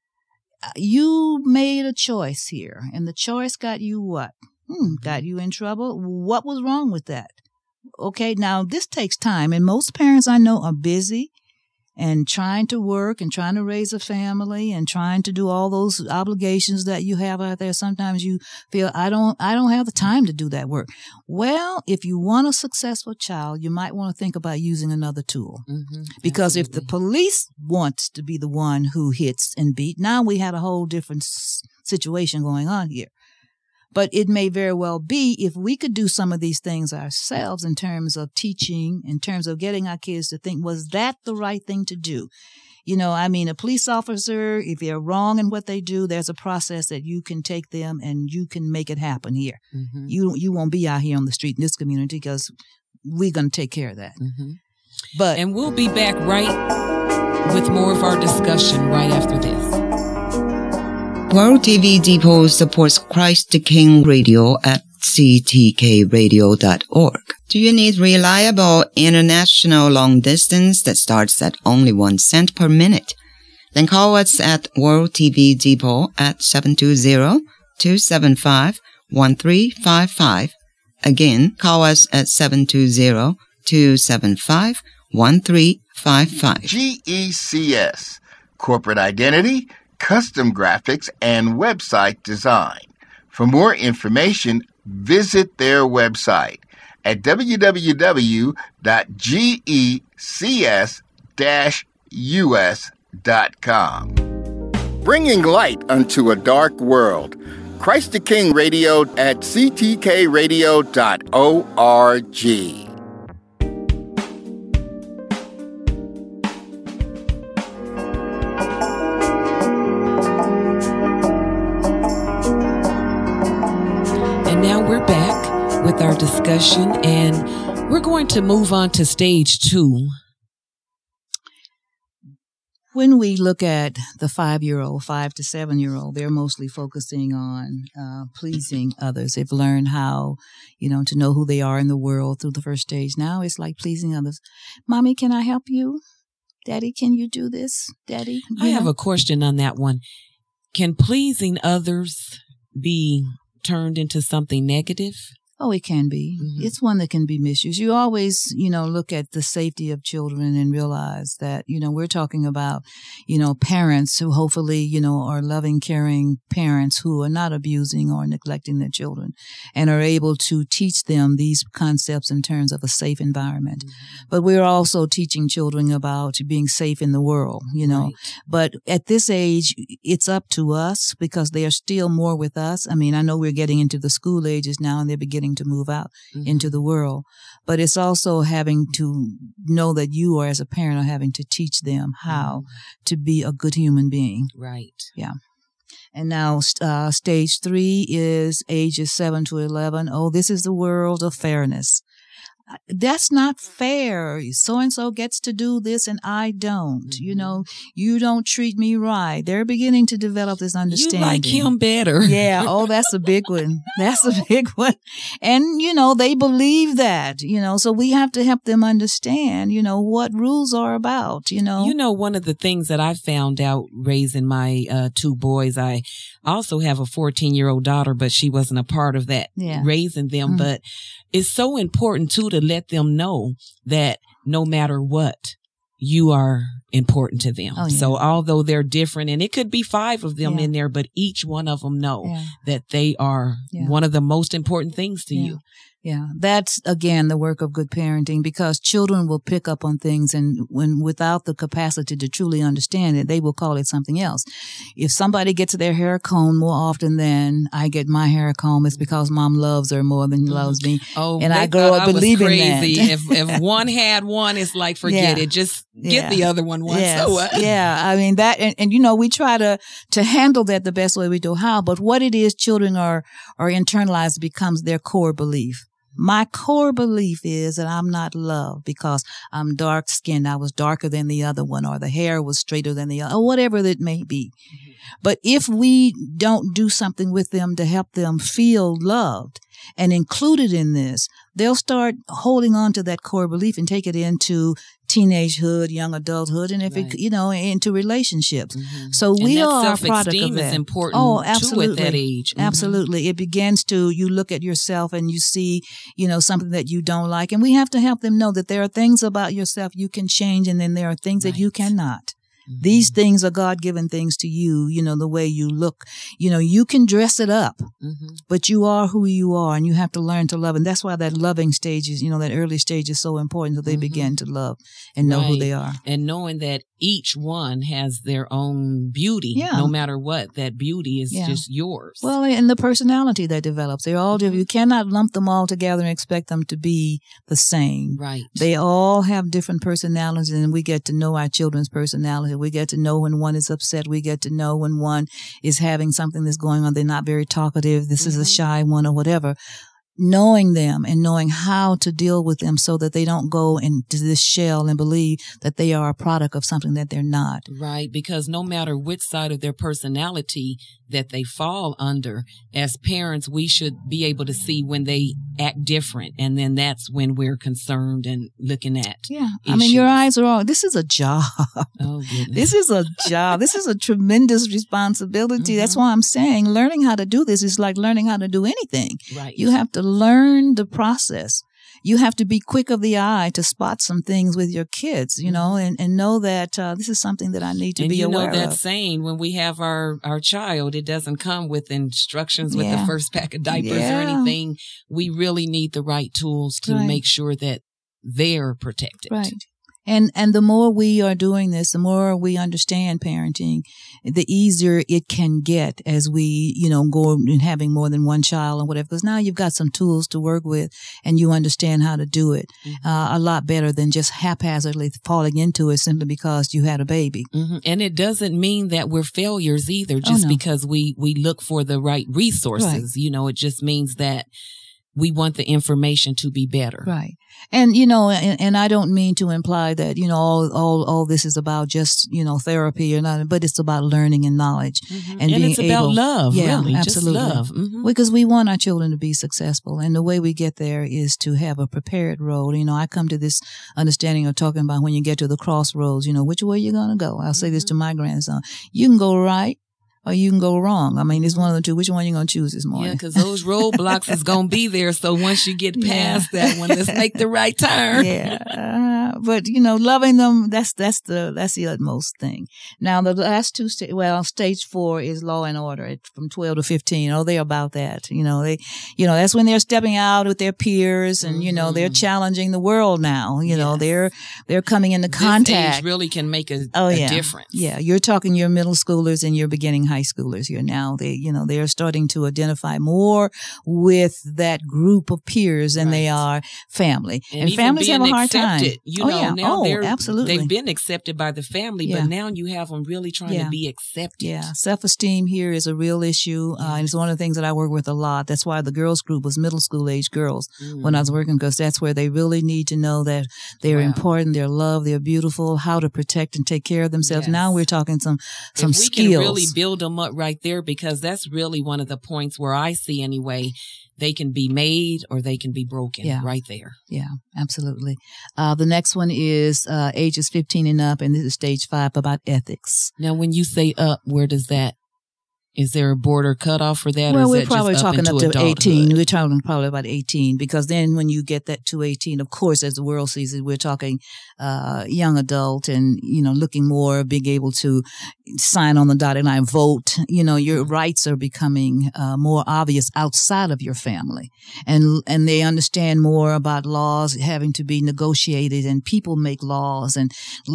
You made a choice here, and the choice got you what? Got you in trouble? What was wrong with that? Okay, now this takes time, and most parents I know are busy and trying to work and trying to raise a family and trying to do all those obligations that you have out there. Sometimes you feel, I don't have the time to do that work. Well, if you want a successful child, you might want to think about using another tool. Mm-hmm, because absolutely. If the police wants to be the one who hits and beat, now we had a whole different situation going on here. But it may very well be if we could do some of these things ourselves in terms of teaching, in terms of getting our kids to think, was that the right thing to do? A police officer, if they're wrong in what they do, there's a process that you can take them and you can make it happen here. Mm-hmm. You won't be out here on the street in this community because we're going to take care of that. Mm-hmm. And we'll be back right with more of our discussion right after this. World TV Depot supports Christ the King Radio at ctkradio.org. Do you need reliable international long distance that starts at only 1 cent per minute? Then call us at World TV Depot at 720-275-1355. Again, call us at 720-275-1355. GECS, Corporate Identity, Custom Graphics, and Website Design. For more information, visit their website at www.gecs-us.com. Bringing light unto a dark world. Christ the King Radio at ctkradio.org. And now we're back with our discussion, and we're going to move on to stage 2. When we look at the 5-year-old, 5 to 7-year-old, they're mostly focusing on pleasing others. They've learned how, to know who they are in the world through the first stage. Now it's like pleasing others. Mommy, can I help you? Daddy, can you do this? Daddy? I have a question on that one. Can pleasing others be turned into something negative? Oh, it can be. Mm-hmm. It's one that can be misused. You always, look at the safety of children and realize that, we're talking about, parents who hopefully, are loving, caring parents who are not abusing or neglecting their children and are able to teach them these concepts in terms of a safe environment. Mm-hmm. But we're also teaching children about being safe in the world, Right. But at this age, it's up to us because they are still more with us. I mean, I know we're getting into the school ages now and they're beginning to move out into the world, but it's also having to know that you are as a parent are having to teach them how to be a good human being. Right. Yeah. And now stage 3 is ages 7 to 11. Oh, this is the world of fairness. That's not fair. So-and-so gets to do this and I don't. Mm-hmm. You don't treat me right. They're beginning to develop this understanding. You like him better. Yeah. Oh, that's a big one. That's a big one. And, they believe that, so we have to help them understand, what rules are about, one of the things that I found out raising my 2 boys, I also have a 14-year-old daughter, but she wasn't a part of that raising them. Mm-hmm. But it's so important too to let them know that no matter what, you are important to them. Oh, yeah. So although they're different, and it could be 5 of them in there, but each one of them know that they are one of the most important things to you. Yeah, that's again the work of good parenting because children will pick up on things and when without the capacity to truly understand it, they will call it something else. If somebody gets their hair combed more often than I get my hair combed, it's because mom loves her more than loves me. Oh, and I grow up believing crazy. that. If one had one, it's like forget it. Just get the other one once. Yes. So what? Yeah, I mean that, and we try to handle that the best way we know how. But what it is, children are internalized becomes their core belief. My core belief is that I'm not loved because I'm dark skinned. I was darker than the other one, or the hair was straighter than the other, or whatever it may be. Mm-hmm. But if we don't do something with them to help them feel loved and included in this, they'll start holding on to that core belief and take it into teenagehood, young adulthood, and if it, into relationships. Mm-hmm. So we are a product of that. Is important too at that age. Mm-hmm. Absolutely. It begins to, you look at yourself and you see, something that you don't like. And we have to help them know that there are things about yourself you can change and then there are things that you cannot. Mm-hmm. These things are God-given things to you, the way you look. You can dress it up, but you are who you are and you have to learn to love. And that's why that loving stage is, that early stage is so important so they begin to love and know who they are. And knowing that each one has their own beauty, no matter what, that beauty is just yours. Well, and the personality that develops, they're all different. You cannot lump them all together and expect them to be the same. Right. They all have different personalities and we get to know our children's personality. We get to know when one is upset. We get to know when one is having something that's going on. They're not very talkative. This is a shy one or whatever. Knowing them and knowing how to deal with them so that they don't go into this shell and believe that they are a product of something that they're not. Right, because no matter which side of their personality that they fall under. As parents, we should be able to see when they act different. And then that's when we're concerned and looking at. Yeah. I mean, your eyes are on. This is a job. Oh, goodness. This is a job. This is a tremendous responsibility. That's why I'm saying learning how to do this is like learning how to do anything. Right. You have to learn the process. You have to be quick of the eye to spot some things with your kids, you know, and know that this is something that I need to be aware of. And you know that saying, when we have our child, it doesn't come with instructions with the first pack of diapers or anything. We really need the right tools to make sure that they're protected. Right. And the more we are doing this, the more we understand parenting, the easier it can get as we, you know, go and having more than one child or whatever. Because now you've got some tools to work with and you understand how to do it a lot better than just haphazardly falling into it simply because you had a baby. And it doesn't mean that we're failures either, just because we look for the right resources. Right. You know, it just means that we want the information to be better. Right. And, you know, and I don't mean to imply that, you know, all this is about just, you know, therapy or not, but it's about learning and knowledge. And being it's about love, really. Absolutely. Just love. Because we want our children to be successful. And the way we get there is to have a prepared road. You know, I come to this understanding of talking about when you get to the crossroads, you know, which way you're going to go. I'll say this to my grandson. You can go right, or you can go wrong. I mean, it's one of the two. Which one you going to choose this morning? Yeah, because those roadblocks is going to be there. So once you get past that one, let's make the right turn. But, you know, loving them, that's the utmost thing. Now, the last two, stage 4 is law and order from 12 to 15. Oh, they're about that. You know, that's when they're stepping out with their peers and, you know, they're challenging the world now. You know, they're coming into contact. This age really can make a difference. Yeah. You're talking your middle schoolers and your beginning high schoolers here now. They're starting to identify more with that group of peers than they are family. And families have a hard time. You know, now absolutely. They've been accepted by the family, but now you have them really trying to be accepted. Yeah. Self-esteem here is a real issue. And it's one of the things that I work with a lot. That's why the girls group was middle school age girls when I was working, because that's where they really need to know that they're important, they're loved, they're beautiful, how to protect and take care of themselves. Yes. Now we're talking some skills. We can really build them up right there, because that's really one of the points where I see anyway, they can be made or they can be broken right there. Yeah, absolutely. The next one is ages 15 and up, and this is stage 5 about ethics. Now, when you say up, where does that? Is there a border cutoff for that? Well, or we're is probably just talking up to adulthood? 18. We're talking probably about 18, because then when you get that to 18, of course, as the world sees it, we're talking young adult and, you know, looking more, being able to sign on the dotted line, vote. You know, your rights are becoming more obvious outside of your family. And they understand more about laws having to be negotiated, and people make laws and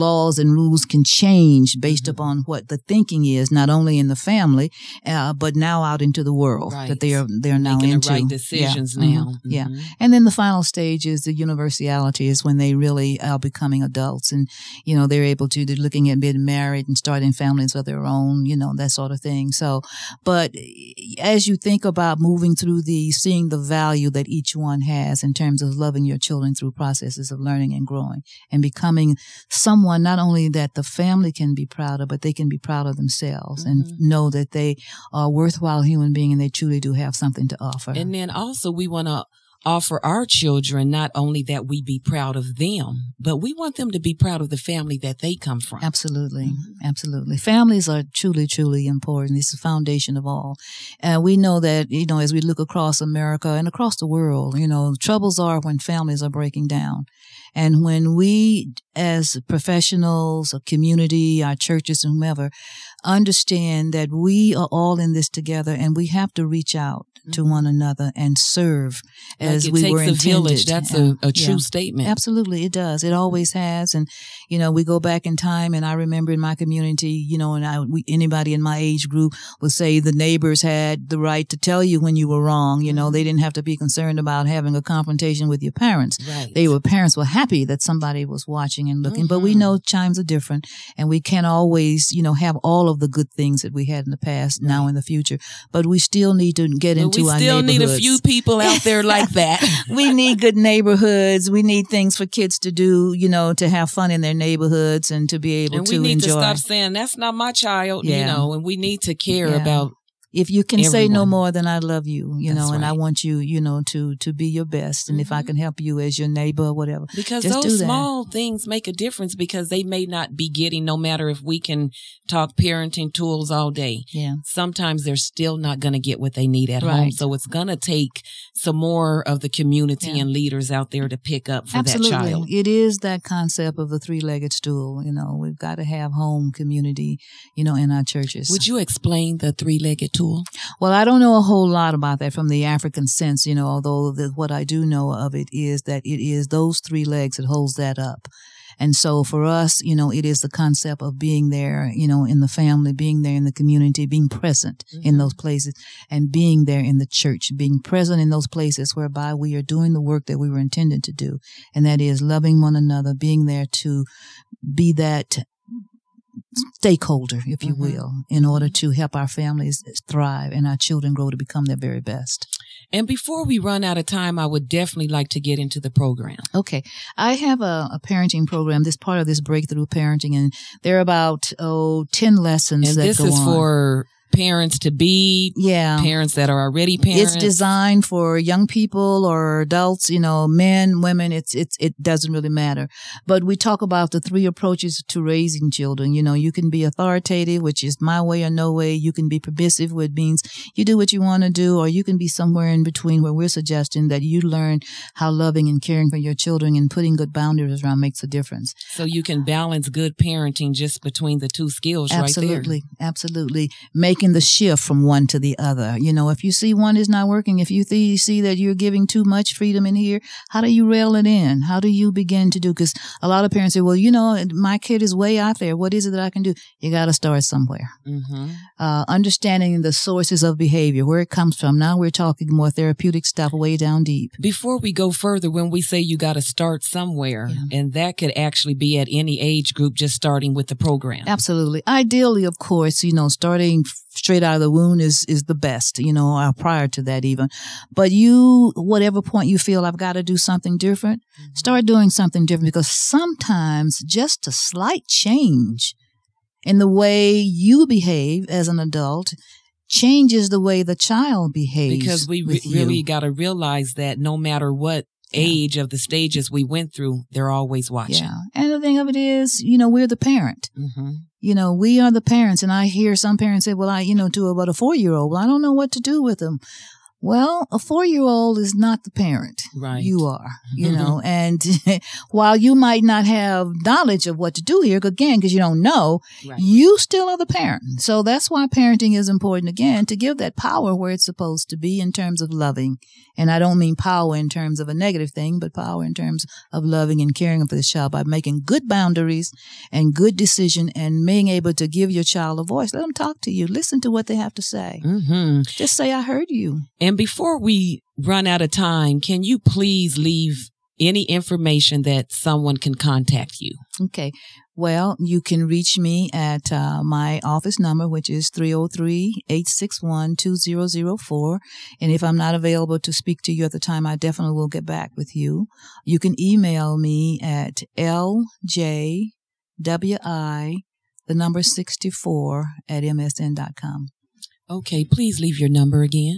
rules can change based upon what the thinking is, not only in the family, but now out into the world that they're now making into. The right decisions now. Yeah. And then the final stage is the universality, is when they really are becoming adults, and, you know, they're looking at being married and starting families of their own, you know, that sort of thing. So, but as you think about moving through seeing the value that each one has in terms of loving your children through processes of learning and growing and becoming someone not only that the family can be proud of, but they can be proud of themselves and know that they are a worthwhile human being and they truly do have something to offer. And then also we want to offer our children not only that we be proud of them, but we want them to be proud of the family that they come from. Absolutely. Absolutely. Families are truly, truly important. It's the foundation of all. And we know that, you know, as we look across America and across the world, you know, troubles are when families are breaking down. And when we, as professionals, a community, our churches, and whomever, understand that we are all in this together and we have to reach out to one another and serve as we were intended. It takes a village. That's a true statement. Absolutely, it does. It always has. And, you know, we go back in time, and I remember in my community, you know, and anybody in my age group would say the neighbors had the right to tell you when you were wrong. You know, they didn't have to be concerned about having a confrontation with your parents. Right. Parents were happy that somebody was watching and looking, but we know times are different, and we can't always, you know, have all of the good things that we had in the past now in the future, but we still need to get into our neighborhoods. We still need a few people out there like that. We need good neighborhoods. We need things for kids to do, you know, to have fun in their neighborhoods and to be able to enjoy. And we need to stop saying, that's not my child, you know, and we need to care about if you can say no Everyone. more than I love you, you That's know, and I right. want you, you know, to be your best. And if I can help you as your neighbor or whatever, Because just do those that. small things make a difference, because they may not be getting, no matter if we can talk parenting tools all day. Yeah. Sometimes they're still not going to get what they need at home. Right. So it's going to take some more of the community Yeah. and leaders out there to pick up for Absolutely. that child. It is that concept of the three-legged stool. You know, we've got to have home community, you know, in our churches. Would you explain the three-legged tool? Well, I don't know a whole lot about that from the African sense, you know, although what I do know of it is that it is those three legs that holds that up. And so for us, you know, it is the concept of being there, you know, in the family, being there in the community, being present in those places, and being there in the church, being present in those places whereby we are doing the work that we were intended to do. And that is loving one another, being there to be that stakeholder, if you will, in order to help our families thrive and our children grow to become their very best. And before we run out of time, I would definitely like to get into the program. Okay. I have a parenting program, this part of this breakthrough parenting, and there are about, 10 lessons And that this go is on. for parents to be, Yeah. parents that are already parents. It's designed for young people or adults, you know, men, women, it doesn't really matter. But we talk about the three approaches to raising children. You know, you can be authoritative, which is my way or no way. You can be permissive, which means you do what you want to do, or you can be somewhere in between where we're suggesting that you learn how loving and caring for your children and putting good boundaries around makes a difference. So you can balance good parenting just between the two skills Absolutely. right Absolutely. Making the shift from one to the other. You know, if you see one is not working, if you see that you're giving too much freedom in here, how do you rail it in? How do you begin to do? Because a lot of parents say, well, you know, my kid is way out there. What is it that I can do? You got to start somewhere. there. Mm-hmm. Understanding the sources of behavior, where it comes from. Now we're talking more therapeutic stuff way down deep. Before we go further, when we say you got to start somewhere, and that could actually be at any age group, just starting with the program. Absolutely. Ideally, of course, you know, starting straight out of the womb is the best, you know, or prior to that even. But whatever point you feel I've got to do something different, start doing something different, because sometimes just a slight change in the way you behave as an adult changes the way the child behaves. Because we with really you. got to realize that no matter what age of the stages we went through, they're always watching. Yeah. And the thing of it is, you know, we're the parent. Mm-hmm. You know, we are the parents. And I hear some parents say, well, to about a 4-year-old, well, I don't know what to do with them. Well, a 4-year-old is not the parent. Right. You are, you know, and while you might not have knowledge of what to do here, again, because you don't know, Right. you still are the parent. So that's why parenting is important, again, to give that power where it's supposed to be in terms of loving. And I don't mean power in terms of a negative thing, but power in terms of loving and caring for the child by making good boundaries and good decision and being able to give your child a voice. Let them talk to you. Listen to what they have to say. Mm-hmm. Just say, I heard you. And before we run out of time, can you please leave any information that someone can contact you? Okay. Well, you can reach me at my office number, which is 303-861-2004. And if I'm not available to speak to you at the time, I definitely will get back with you. You can email me at ljwi64@msn.com. Okay, please leave your number again.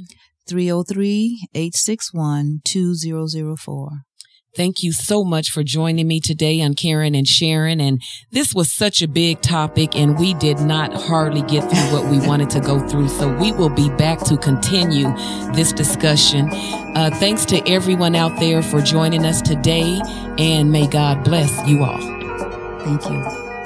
303-861-2004. Thank you so much for joining me today on Caring and Sharing. And this was such a big topic, and we did not hardly get through what we wanted to go through. So we will be back to continue this discussion. Thanks to everyone out there for joining us today, and may God bless you all. Thank you.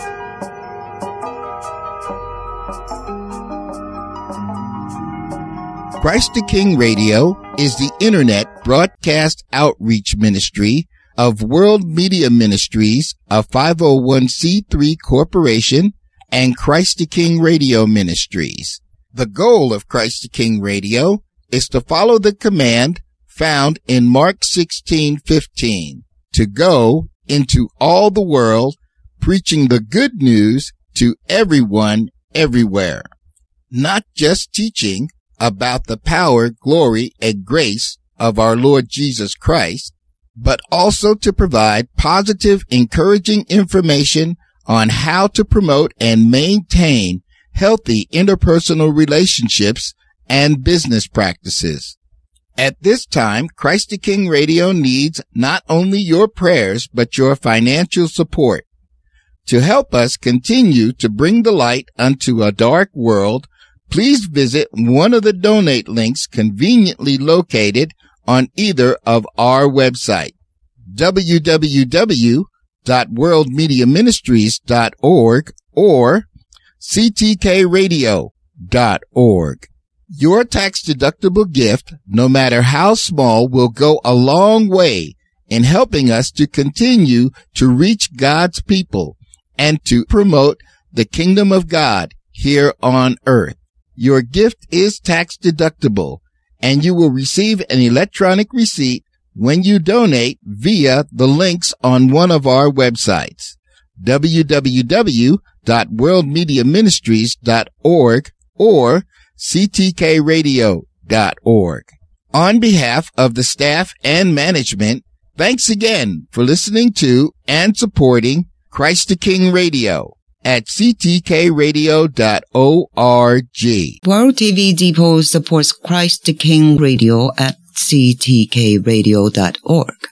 Christ the King Radio is the internet broadcast outreach ministry of World Media Ministries, a 501c3 corporation, and Christ the King Radio Ministries. The goal of Christ the King Radio is to follow the command found in Mark 16:15, to go into all the world, preaching the good news to everyone, everywhere. Not just teaching about the power, glory, and grace of our Lord Jesus Christ, but also to provide positive, encouraging information on how to promote and maintain healthy interpersonal relationships and business practices. At this time, Christ the King Radio needs not only your prayers, but your financial support. To help us continue to bring the light unto a dark world, please visit one of the donate links conveniently located on either of our websites, www.worldmediaministries.org or ctkradio.org. Your tax-deductible gift, no matter how small, will go a long way in helping us to continue to reach God's people and to promote the kingdom of God here on earth. Your gift is tax-deductible, and you will receive an electronic receipt when you donate via the links on one of our websites, www.worldmediaministries.org or ctkradio.org. On behalf of the staff and management, thanks again for listening to and supporting Christ the King Radio at ctkradio.org. World TV Depot supports Christ the King Radio at ctkradio.org.